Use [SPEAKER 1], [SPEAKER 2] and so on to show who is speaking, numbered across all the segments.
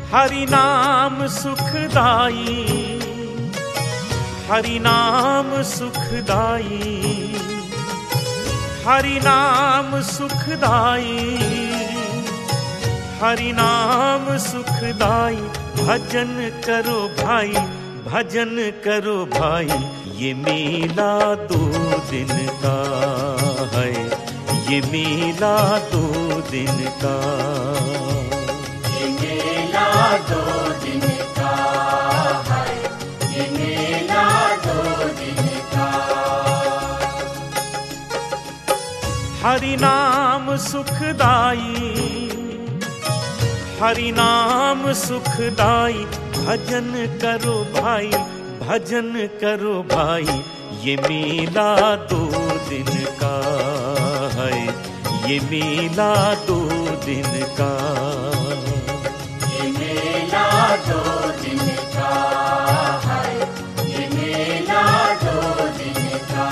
[SPEAKER 1] हरि नाम सुखदाई, हरि नाम सुखदाई, हरि नाम सुखदाई, हरि नाम सुखदाई। भजन करो भाई, भजन करो भाई, ये मेला 2 दिन का है, ये मेला 2 दिन का,
[SPEAKER 2] ये मेला 2 दिन का है, ये मेला 2 दिन का।
[SPEAKER 1] हरि नाम सुखदाई, हरि नाम सुखदाई। भजन करो भाई, भजन करो भाई, ये मेला 2 दिन का है, ये मेला 2 दिन का,
[SPEAKER 2] ये मेला 2 दिन का है, ये मेला 2 दिन का।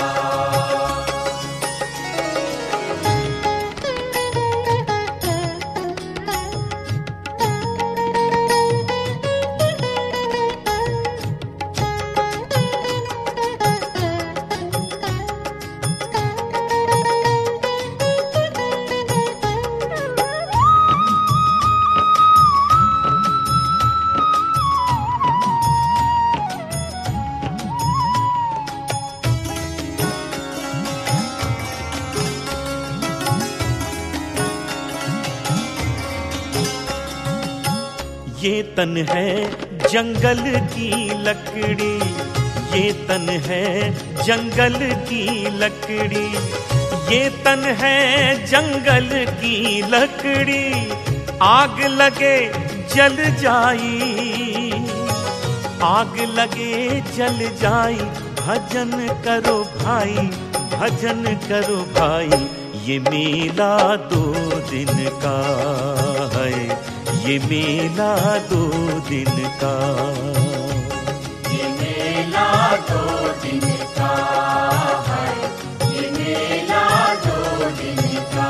[SPEAKER 1] ये तन है जंगल की लकड़ी, ये तन है जंगल की लकड़ी, ये तन है जंगल की लकड़ी। आग लगे जल जाई, आग लगे जल जाई। भजन करो भाई, भजन करो भाई, ये मेला 2 दिन का है, ये मेला 2 दिन का,
[SPEAKER 2] ये मेला 2 दिन का है, ये मेला 2 दिन का।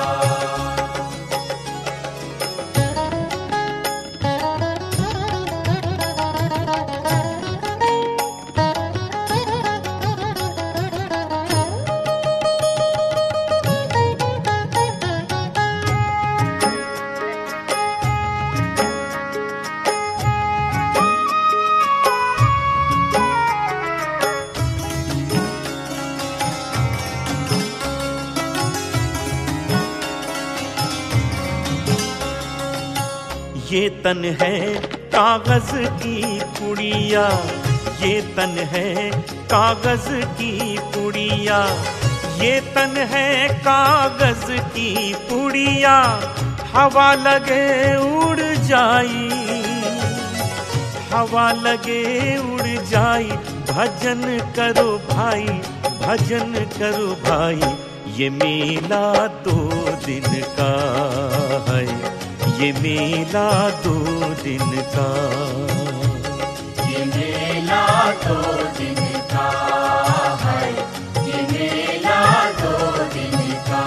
[SPEAKER 1] ये तन है कागज की पुड़िया, ये तन है कागज की पुड़िया, ये तन है कागज की पुड़िया। हवा लगे उड़ जाई, हवा लगे उड़ जाई। भजन करो भाई, भजन करो भाई, ये मेला 2 दिन का है, ये मेला 2 दिन का,
[SPEAKER 2] ये मेला 2 दिन का है, ये मेला 2 दिन का।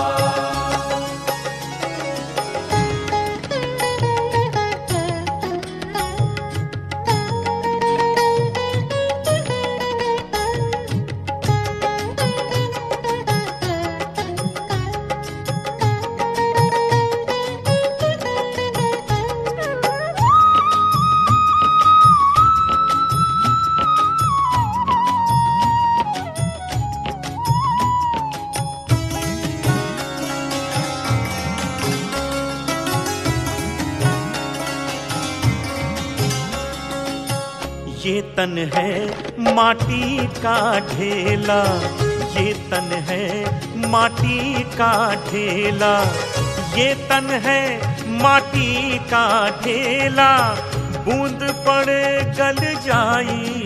[SPEAKER 1] ये तन है माटी का ढेला, ये तन है माटी का ढेला, ये तन है माटी का ढेला। बूंद पड़े गल जाई,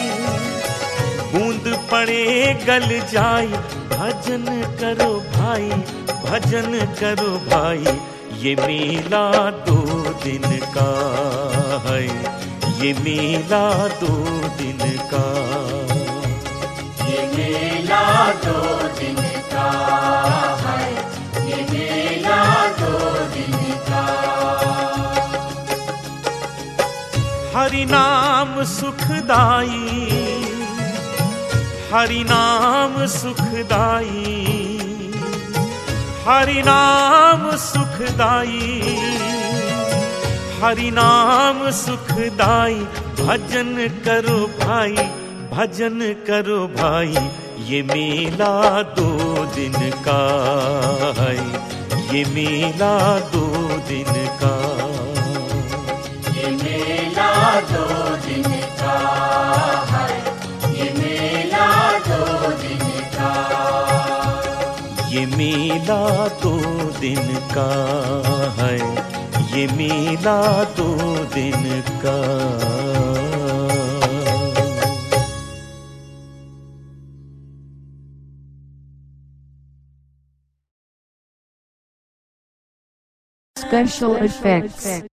[SPEAKER 1] बूंद पड़े गल जाई। भजन करो भाई, भजन करो भाई, ये मेला 2 दिन का है, ये मेला 2 दिन का,
[SPEAKER 2] ये मेला 2 दिन का है, ये मेला 2 दिन का।
[SPEAKER 1] हरि नाम सुखदाई, हरि नाम सुखदाई, हरि नाम सुखदाई, हरि नाम सुखदाई। भजन करो भाई, भजन करो भाई, ये मेला 2 दिन का है, ये मेला 2 दिन का,
[SPEAKER 2] ये मेला 2 दिन का है, ये मेला 2 दिन का,
[SPEAKER 1] ये मेला 2 दिन का है, ये मेला 2 दिन का।
[SPEAKER 3] Special effects.